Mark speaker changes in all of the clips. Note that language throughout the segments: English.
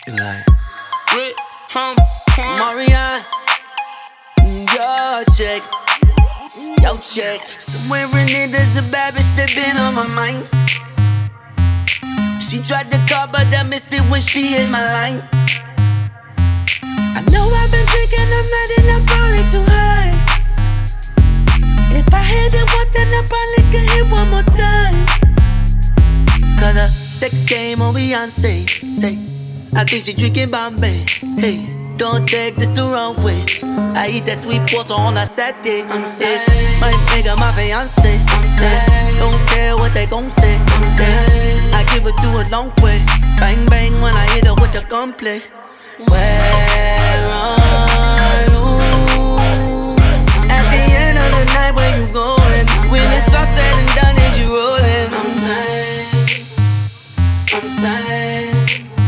Speaker 1: Like
Speaker 2: Marianne, your chick, yo chick. Somewhere in it there's a bad bitch that been on my mind. She tried to call but I missed it when she hit my line. I know I've been drinking all night and I'm probably too high. If I hit it once then I probably could hit one more time. Cause a sex game on Beyonce, say I think she drinking Bombay. Hey, don't take this the wrong way. I eat that sweet pasta on a Saturday. I'm sick, my nigga, my fiance. I'm sick, don't care what they gon' say. I'm sick, I give it to a long way. Bang bang when I hit her with the gunplay. Where are you? At the end of the night, where you going? When it's all said and done, is you rolling? I'm sad, I'm sad.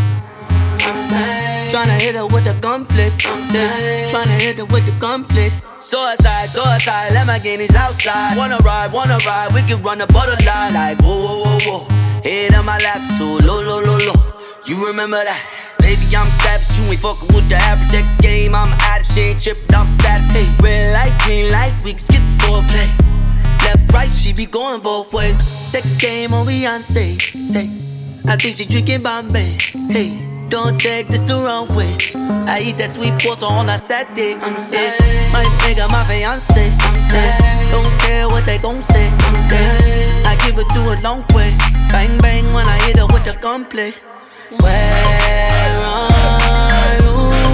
Speaker 2: Tryna hit her with the gunplay. I'm sad. Tryna hit her with the gunplay. Suicide, Lamborghinis outside. Wanna ride, we can run a borderline. Like whoa, whoa, whoa, whoa. Head on my lap, so low, low, low, low. You remember that? Baby, I'm savage, you ain't fucking with the average X game. I'm an addict, she ain't trippin' off status. Hey, red light, green light, we can skip the foreplay. Left, right, she be going both ways. Sex game on Beyonce, say I think she drinking Bombay. Hey, don't take this the wrong way. I eat that sweet pasta on a Saturday. I'm sick, my nigga, my fiance. I'm sick, don't care what they gon' say. I'm sick, I give it to a long way. Bang bang when I hit her with the gunplay. Where are you?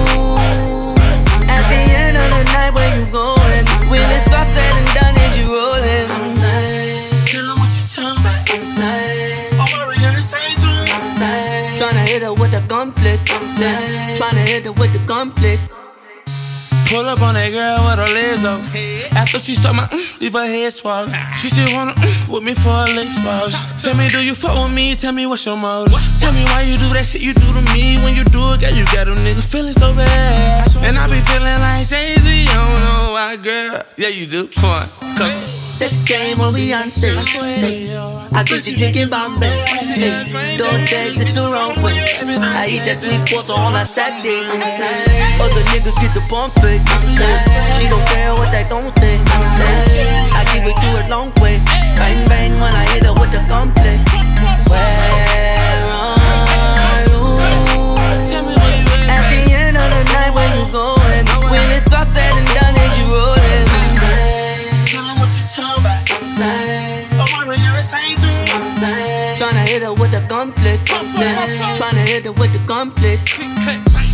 Speaker 2: At the end of the night, where you going? When it's all said and done, is you rolling? I'm sad.
Speaker 3: Tell 'em what you talking about.
Speaker 2: I'm sad.
Speaker 3: I'm already saying to him.
Speaker 2: I'm sad. Tryna hit her with the gunplay. I'm sad. Tryna hit her with the gunplay.
Speaker 3: Pull up on that girl with her legs up. After she saw my leave her head swell. She just wanna with me for a leg swell. Tell me, do you fuck with me? Tell me what's your motive. Tell me why you do that shit you do to me. When you do it, girl, you got them niggas feeling so bad. And I be feeling like Jay-Z, I don't know why, girl. Yeah, you do. Come on, come.
Speaker 2: Sex game on Beyonce. I think she drinking Bombay. Hey, don't take this the wrong way. I eat that sweet pasta on a Saturday. I'm sad. Other niggas get the pump fake. I'm sad. She don't care what they gon' say. I'm sad. I give it to a long way. Bang bang when I hit her with the gunplay. Where are you? At the end of the night, where you going? When it's all said and done, is you rolling? I'm sad. I'm sad. Tryna hit her with the gunplay. I'm sad. Tryna hit her with the gunplay.